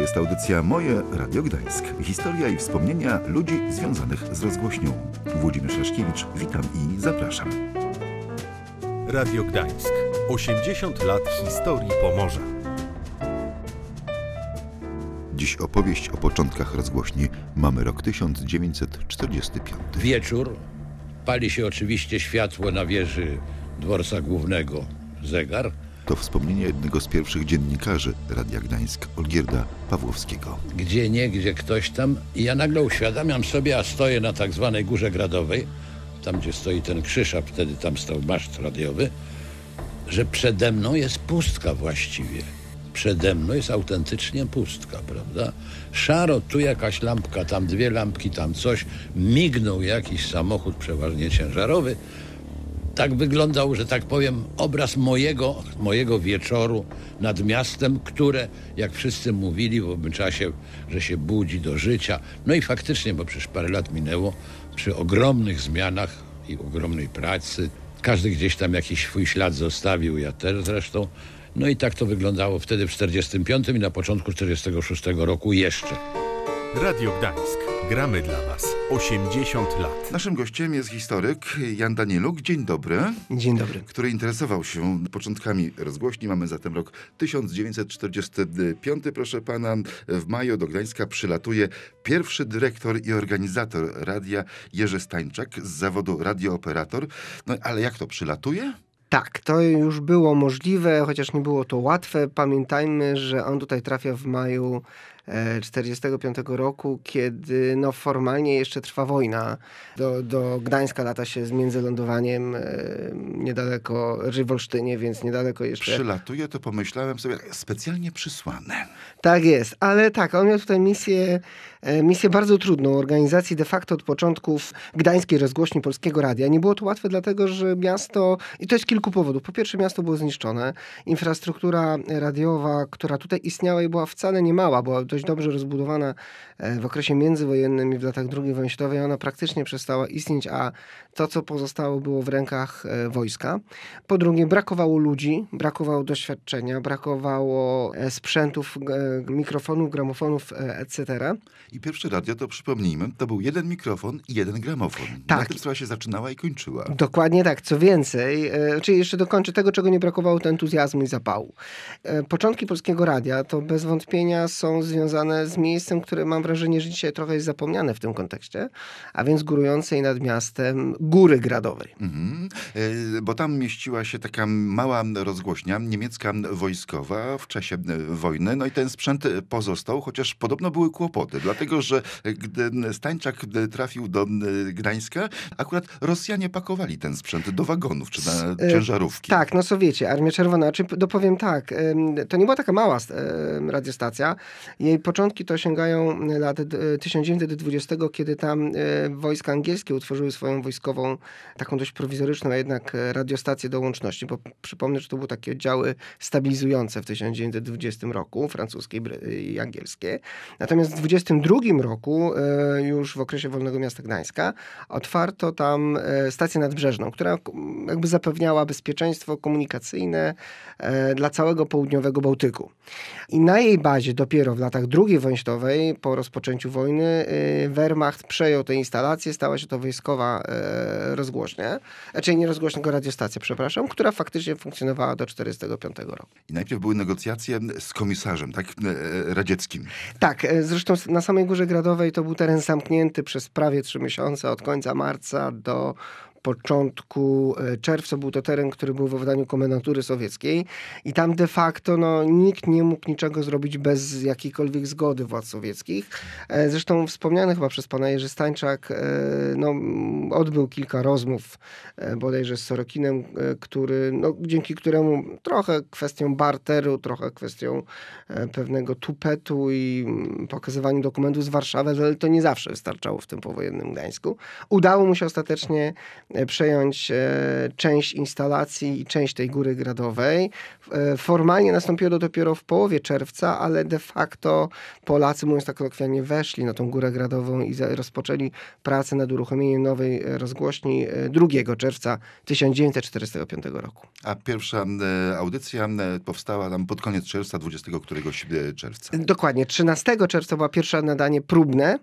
To jest audycja Moje Radio Gdańsk. Historia i wspomnienia ludzi związanych z rozgłośnią. Włodzimierz Szaszkiewicz, witam i zapraszam. Radio Gdańsk. 80 lat historii Pomorza. Dziś opowieść o początkach rozgłośni. Mamy rok 1945. Wieczór. Pali się oczywiście światło na wieży dworca głównego, zegar. To wspomnienie jednego z pierwszych dziennikarzy Radia Gdańsk, Olgierda Pawłowskiego. Gdzie ktoś tam i ja nagle uświadamiam sobie, a stoję na tak zwanej Górze Gradowej, tam gdzie stoi ten krzyż, a wtedy tam stał maszt radiowy, że przede mną jest pustka właściwie. Przede mną jest autentycznie pustka, prawda? Szaro, tu jakaś lampka, tam dwie lampki, tam coś. Mignął jakiś samochód, przeważnie ciężarowy. Tak wyglądał, że tak powiem, obraz mojego wieczoru nad miastem, które, jak wszyscy mówili w owym czasie, że się budzi do życia. No i faktycznie, bo przecież parę lat minęło, przy ogromnych zmianach i ogromnej pracy. Każdy gdzieś tam jakiś swój ślad zostawił, ja też zresztą. No i tak to wyglądało wtedy w 45 i na początku 46 roku jeszcze. Radio Gdańsk. Gramy dla Was 80 lat. Naszym gościem jest historyk Jan Danieluk. Dzień dobry. Dzień dobry. Który interesował się początkami rozgłośni. Mamy zatem rok 1945. Proszę pana, w maju do Gdańska przylatuje pierwszy dyrektor i organizator radia Jerzy Stańczak z zawodu radiooperator. No ale jak to przylatuje? Tak, to już było możliwe, chociaż nie było to łatwe. Pamiętajmy, że on tutaj trafia w maju 1945 roku, kiedy formalnie jeszcze trwa wojna. Do Gdańska lata się z międzylądowaniem niedaleko, w Olsztynie, więc niedaleko jeszcze. Przylatuje, to pomyślałem sobie, specjalnie przysłane. Tak jest, ale tak, on miał tutaj misję bardzo trudną, organizacji de facto od początków Gdańskiej Rozgłośni Polskiego Radia. Nie było to łatwe, dlatego że miasto, i to jest kilku powodów. Po pierwsze, miasto było zniszczone. Infrastruktura radiowa, która tutaj istniała i była wcale nie mała, była dość dobrze rozbudowana w okresie międzywojennym i w latach II wojny światowej, ona praktycznie przestała istnieć, a to, co pozostało, było w rękach wojska. Po drugie, brakowało ludzi, brakowało doświadczenia, brakowało sprzętów, mikrofonów, gramofonów, etc. I pierwsze radio, to przypomnijmy, to był jeden mikrofon i jeden gramofon. Tak. Na tym sprawa się zaczynała i kończyła. Dokładnie tak. Co więcej, czyli jeszcze dokończę tego, czego nie brakowało, to entuzjazmu i zapału. Początki Polskiego Radia to bez wątpienia są związane z miejscem, które mam wrażenie, że dzisiaj trochę jest zapomniane w tym kontekście, a więc górującej nad miastem Góry Gradowej. Bo tam mieściła się taka mała rozgłośnia niemiecka wojskowa w czasie wojny. No i ten sprzęt pozostał, chociaż podobno były kłopoty, dlatego że gdy Stańczak trafił do Gdańska, akurat Rosjanie pakowali ten sprzęt do wagonów czy na ciężarówki. Tak, Sowieci, Armia Czerwona. Dopowiem tak, to nie była taka mała radiostacja. Jej początki to sięgają lat 1920, kiedy tam wojska angielskie utworzyły swoją wojskową, taką dość prowizoryczną, a jednak radiostację do łączności, bo przypomnę, że to były takie oddziały stabilizujące w 1920 roku, francuskie i angielskie. Natomiast w 1922 roku, już w okresie Wolnego Miasta Gdańska, otwarto tam stację nadbrzeżną, która jakby zapewniała bezpieczeństwo komunikacyjne dla całego południowego Bałtyku. I na jej bazie dopiero w latach II wojny światowej, po rozpoczęciu wojny, Wehrmacht przejął tę instalację, stała się to wojskowa rozgłośnia, czyli nie rozgłośnia, tylko radiostacja, przepraszam, która faktycznie funkcjonowała do 1945 roku. I najpierw były negocjacje z komisarzem, tak, radzieckim. Tak, zresztą na samej Górze Gradowej to był teren zamknięty przez prawie 3 miesiące, od końca marca do początku czerwca. Był to teren, który był we wydaniu komendantury sowieckiej i tam de facto nikt nie mógł niczego zrobić bez jakiejkolwiek zgody władz sowieckich. Zresztą wspomniany chyba przez pana Jerzy Stańczak odbył kilka rozmów bodajże z Sorokinem, dzięki któremu trochę kwestią barteru, trochę kwestią pewnego tupetu i pokazywaniu dokumentów z Warszawy, ale to nie zawsze wystarczało w tym powojennym Gdańsku. Udało mu się ostatecznie przejąć część instalacji i część tej góry gradowej. Formalnie nastąpiło to dopiero w połowie czerwca, ale de facto Polacy, mówiąc tak kolokwialnie, weszli na tą górę gradową i rozpoczęli pracę nad uruchomieniem nowej rozgłośni 2 czerwca 1945 roku. A pierwsza audycja powstała tam pod koniec czerwca, 20 któregoś czerwca. Dokładnie. 13 czerwca była pierwsze nadanie próbne.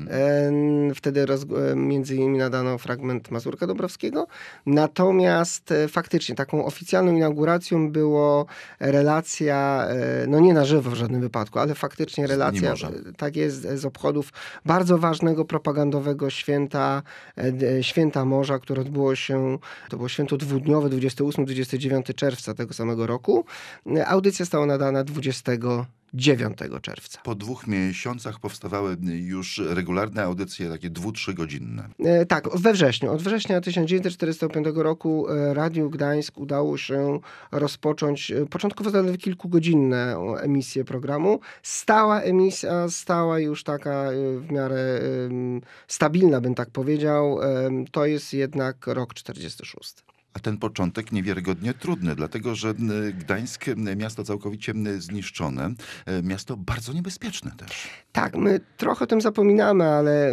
Wtedy między innymi nadano fragment Mazurka Dąbrowskiego. Natomiast faktycznie taką oficjalną inauguracją było relacja, no nie na żywo w żadnym wypadku, ale faktycznie relacja, tak jest, z obchodów bardzo ważnego propagandowego święta Morza, które odbyło się, to było święto dwudniowe, 28-29 czerwca tego samego roku. Audycja została nadana 29 czerwca. Po 2 miesiącach powstawały już regularne audycje, takie 2-3 godzinne. Tak, we wrześniu. Od września 1945 roku Radiu Gdańsk udało się rozpocząć początkowo zaledwie kilkugodzinne emisję programu. Stała emisja, stała już taka w miarę stabilna, bym tak powiedział. To jest jednak rok 46. A ten początek niewiarygodnie trudny, dlatego że Gdańsk, miasto całkowicie zniszczone, miasto bardzo niebezpieczne też. Tak, my trochę o tym zapominamy, ale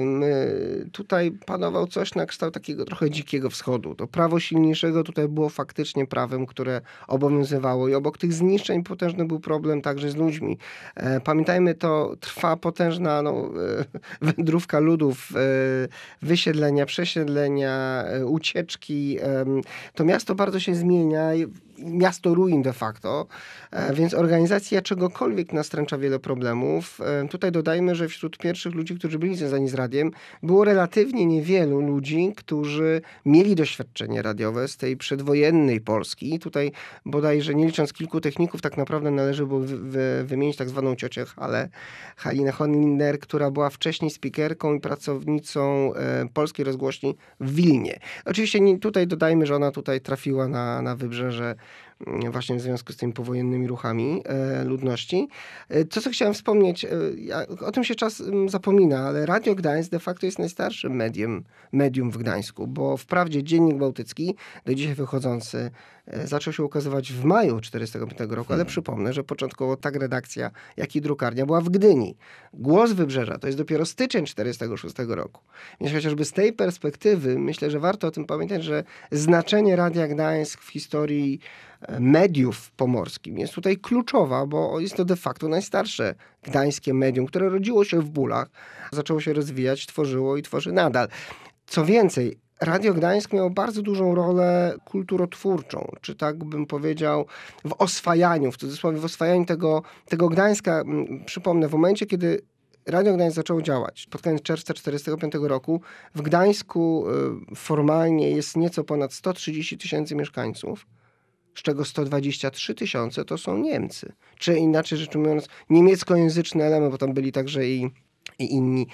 tutaj panował coś na kształt takiego trochę dzikiego wschodu. To prawo silniejszego tutaj było faktycznie prawem, które obowiązywało i obok tych zniszczeń potężny był problem także z ludźmi. Pamiętajmy, to trwa potężna wędrówka ludów, wysiedlenia, przesiedlenia, ucieczki. To miasto bardzo się zmienia, miasto ruin de facto, więc organizacja czegokolwiek nastręcza wiele problemów. Tutaj dodajmy, że wśród pierwszych ludzi, którzy byli związani z radiem, było relatywnie niewielu ludzi, którzy mieli doświadczenie radiowe z tej przedwojennej Polski. Tutaj bodajże, nie licząc kilku techników, tak naprawdę należy było wymienić tak zwaną ciocię Halinę Honlinder, która była wcześniej speakerką i pracownicą polskiej rozgłośni w Wilnie. Oczywiście tutaj dodajmy, że ona tutaj trafiła na wybrzeże właśnie w związku z tymi powojennymi ruchami ludności. To, co chciałem wspomnieć, o tym się czas zapomina, ale Radio Gdańsk de facto jest najstarszym medium w Gdańsku, bo wprawdzie Dziennik Bałtycki, do dzisiaj wychodzący, zaczął się ukazywać w maju 1945 roku, ale przypomnę, że początkowo tak redakcja, jak i drukarnia była w Gdyni. Głos Wybrzeża to jest dopiero styczeń 1946 roku. Więc chociażby z tej perspektywy myślę, że warto o tym pamiętać, że znaczenie Radia Gdańsk w historii mediów pomorskim jest tutaj kluczowa, bo jest to de facto najstarsze gdańskie medium, które rodziło się w Bólach, zaczęło się rozwijać, tworzyło i tworzy nadal. Co więcej, Radio Gdańsk miało bardzo dużą rolę kulturotwórczą, czy tak bym powiedział, w oswajaniu, w cudzysłowie, w oswajaniu tego Gdańska. Przypomnę, w momencie, kiedy Radio Gdańsk zaczęło działać pod koniec czerwca 1945 roku, w Gdańsku formalnie jest nieco ponad 130 000 mieszkańców, z czego 123 000 to są Niemcy. Czy inaczej rzecz ujmując, niemieckojęzyczny element, bo tam byli także i inni.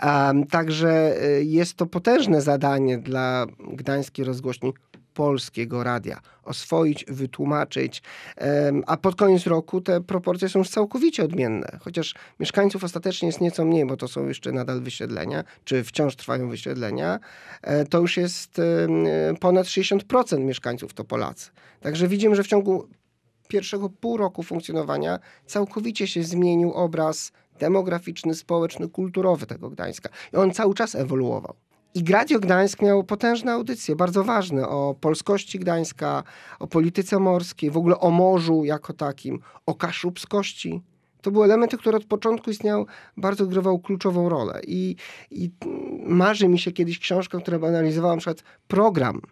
Także jest to potężne zadanie dla gdańskiej rozgłośni Polskiego Radia. Oswoić, wytłumaczyć, a pod koniec roku te proporcje są już całkowicie odmienne. Chociaż mieszkańców ostatecznie jest nieco mniej, bo to są jeszcze nadal wysiedlenia, czy wciąż trwają wysiedlenia, to już jest ponad 60% mieszkańców to Polacy. Także widzimy, że w ciągu pierwszego pół roku funkcjonowania całkowicie się zmienił obraz demograficzny, społeczny, kulturowy tego Gdańska. I on cały czas ewoluował. I Radio Gdańsk miał potężne audycje, bardzo ważne, o polskości Gdańska, o polityce morskiej, w ogóle o morzu jako takim, o kaszubskości. To były elementy, które od początku istniał, bardzo odgrywał kluczową rolę. I marzy mi się kiedyś książka, która by analizowała na przykład program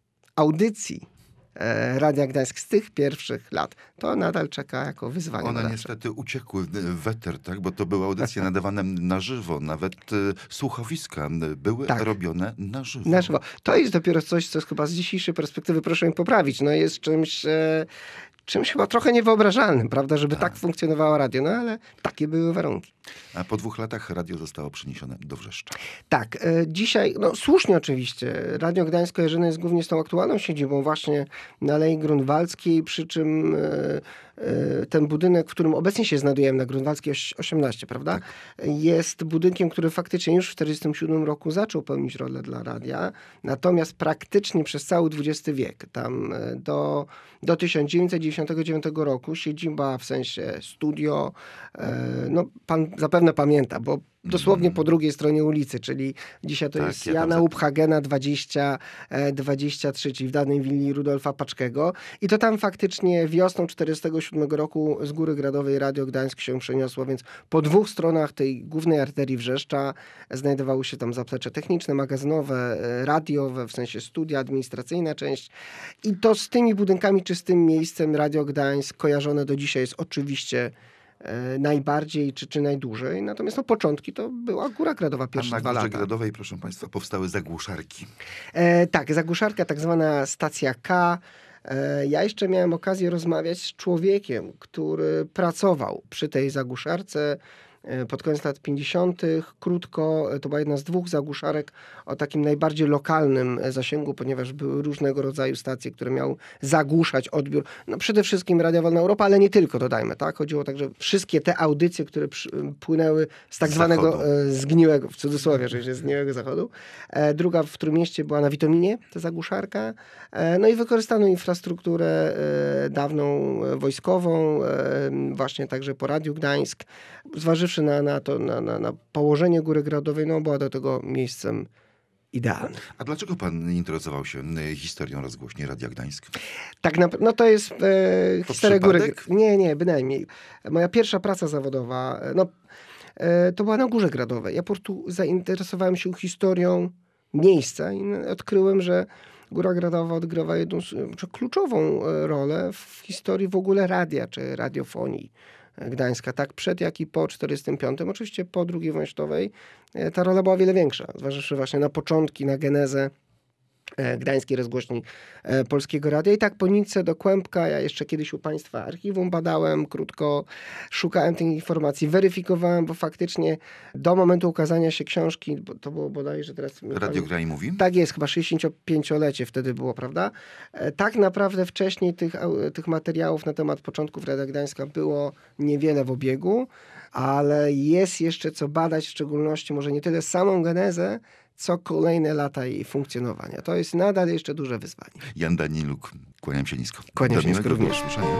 audycji Radia Gdańsk z tych pierwszych lat. To nadal czeka jako wyzwanie. One niestety uciekły w eter, tak? Bo to były audycje nadawane na żywo. Nawet słuchowiska były robione na żywo. Na żywo. To jest dopiero coś, co chyba z dzisiejszej perspektywy, proszę mi poprawić, no jest czymś chyba trochę niewyobrażalnym, prawda, żeby tak funkcjonowało radio. No ale takie były warunki. A po 2 latach radio zostało przeniesione do Wrzeszcza. Tak, dzisiaj, no słusznie oczywiście, Radio Gdańsk kojarzone jest głównie z tą aktualną siedzibą właśnie na Alei Grunwaldzkiej, przy czym ten budynek, w którym obecnie się znajdujemy na Grunwaldzkiej 18, prawda? Jest budynkiem, który faktycznie już w 1947 roku zaczął pełnić rolę dla radia, natomiast praktycznie przez cały XX wiek, tam do 1999 roku siedziba w sensie studio, no pan zapewne pamięta, bo dosłownie po drugiej stronie ulicy, czyli dzisiaj to jest ja tam Jana Uphagena 23, czyli w dawnej willi Rudolfa Paczkego. I to tam faktycznie wiosną 1947 roku z Góry Gradowej Radio Gdańsk się przeniosło, więc po 2 stronach tej głównej arterii Wrzeszcza znajdowały się tam zaplecze techniczne, magazynowe, radiowe, w sensie studia, administracyjna część. I to z tymi budynkami czy z tym miejscem Radio Gdańsk kojarzone do dzisiaj jest oczywiście najbardziej czy najdłużej. Natomiast no, początki to była Góra Gradowa pierwsze 2 lata. Na Górze lata. Gradowej, proszę państwa, powstały zagłuszarki. Tak, zagłuszarka, tak zwana stacja K. Ja jeszcze miałem okazję rozmawiać z człowiekiem, który pracował przy tej zagłuszarce pod koniec lat 50. Krótko, to była jedna z 2 zagłuszarek o takim najbardziej lokalnym zasięgu, ponieważ były różnego rodzaju stacje, które miały zagłuszać odbiór. No przede wszystkim Radia Wolna Europa, ale nie tylko, dodajmy, tak? Chodziło także wszystkie te audycje, które płynęły z tak zwanego zgniłego, w cudzysłowie, że zgniłego zachodu. Druga w Trójmieście była na Witominie, ta zagłuszarka. No i wykorzystano infrastrukturę dawną wojskową, właśnie także po Radiu Gdańsk. Zważywszy na położenie Góry Gradowej, no była do tego miejscem idealnym. A dlaczego pan interesował się historią rozgłośni Radia Gdańsk? Tak naprawdę, no to jest historia Góry. przypadek? Nie, bynajmniej. Moja pierwsza praca zawodowa, to była na Górze Gradowej. Ja po prostu zainteresowałem się historią miejsca i odkryłem, że Góra Gradowa odgrywa jedną kluczową rolę w historii w ogóle radia, czy radiofonii Gdańska, tak przed jak i po 45. Oczywiście po II wojnie światowej ta rola była o wiele większa, zważywszy właśnie na początki, na genezę Gdańskiej Rozgłośni Polskiego Radia. I tak po nitce do kłębka, ja jeszcze kiedyś u państwa archiwum badałem, krótko szukałem tych informacji, weryfikowałem, bo faktycznie do momentu ukazania się książki, bo to było bodajże teraz... Radio Gra i Mówi? Tak jest, chyba 65-lecie wtedy było, prawda? Tak naprawdę wcześniej tych materiałów na temat początków Radia Gdańska było niewiele w obiegu, ale jest jeszcze co badać, w szczególności może nie tyle samą genezę, co kolejne lata jej funkcjonowania. To jest nadal jeszcze duże wyzwanie. Jan Daniluk, kłaniam się nisko. Kłaniam się nisko Do również. usłyszenia.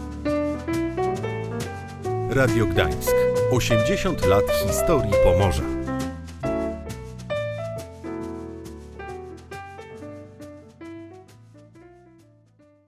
Radio Gdańsk. 80 lat historii Pomorza.